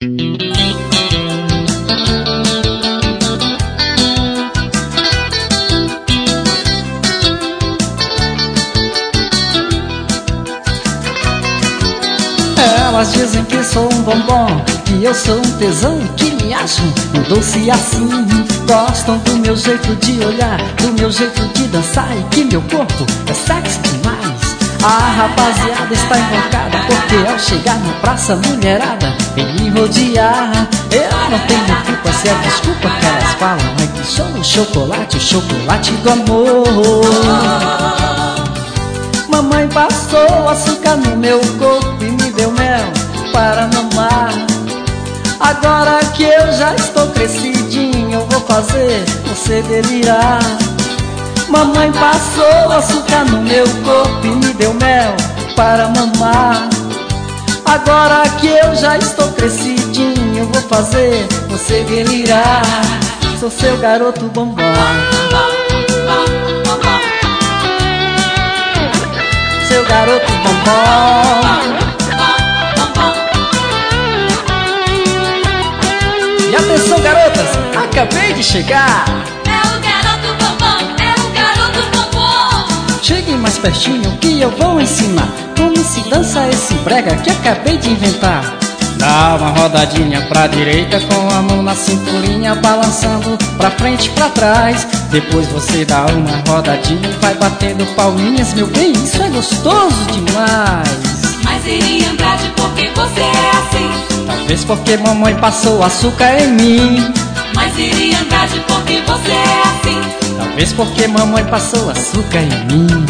Elas dizem que sou um bombom, que eu sou um tesão e que me acham um doce assim. Gostam do meu jeito de olhar, do meu jeito de dançar e que meu corpo é sexy demais. A rapaziada está invocada porque ao chegar na praça a mulherada vem me rodear. Eu não tenho culpa se é desculpa que elas falam, é que sou o chocolate do amor. Mamãe passou açúcar no meu corpo e me deu mel para mamar. Agora que eu já estou crescidinho, eu vou fazer você delirar. Mamãe passou açúcar no meu corpo e me deu mel para mamar. Agora que eu já estou crescidinho, eu vou fazer você delirar. Sou seu garoto bombom, seu garoto bombom. E atenção, garotas, acabei de chegar. É o garoto bombom, é o garoto bombom. Cheguem mais pertinho que eu vou ensinar como se dança esse brega que acabei de inventar. Dá uma rodadinha pra direita com a mão na cinturinha, balançando pra frente e pra trás. Depois você dá uma rodadinha e vai batendo palminhas. Meu bem, isso é gostoso demais. Mas iria Andrade, porque você é assim? Talvez porque mamãe passou açúcar em mim. Mas iria Andrade, porque você é assim? Talvez porque mamãe passou açúcar em mim.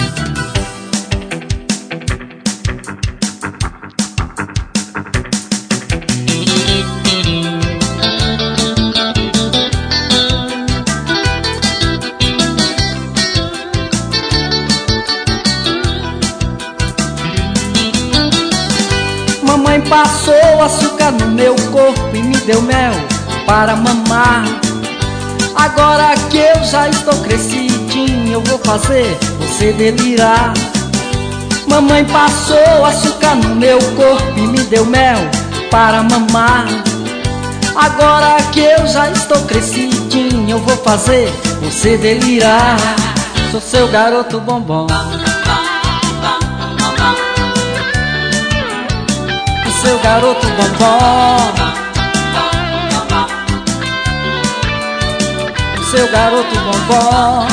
Mamãe passou açúcar no meu corpo e me deu mel para mamar. Agora que eu já estou crescidinho, eu vou fazer você delirar. Mamãe passou açúcar no meu corpo e me deu mel para mamar. Agora que eu já estou crescidinho, eu vou fazer você delirar. Sou seu garoto bombom, seu garoto bombom, seu garoto bombom,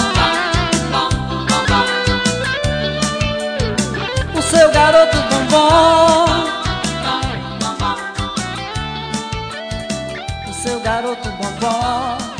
o seu garoto bombom, o seu garoto bombom.